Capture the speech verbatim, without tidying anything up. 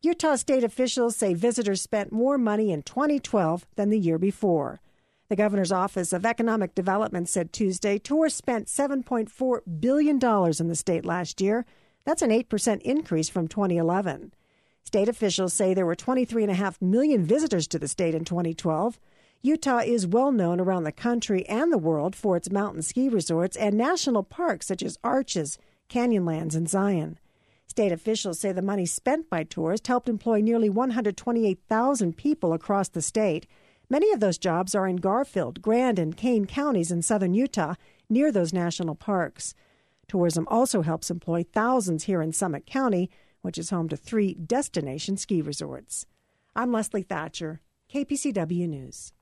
Utah state officials say visitors spent more money in twenty twelve than the year before. The governor's Office of Economic Development said Tuesday tourists spent seven point four billion dollars in the state last year. That's an eight percent increase from twenty eleven. State officials say there were twenty-three point five million visitors to the state in twenty twelve. Utah is well known around the country and the world for its mountain ski resorts and national parks such as Arches, Canyonlands, and Zion. State officials say the money spent by tourists helped employ nearly one hundred twenty-eight thousand people across the state. Many of those jobs are in Garfield, Grand, and Kane counties in southern Utah, near those national parks. Tourism also helps employ thousands here in Summit County, which is home to three destination ski resorts. I'm Leslie Thatcher, K P C W News.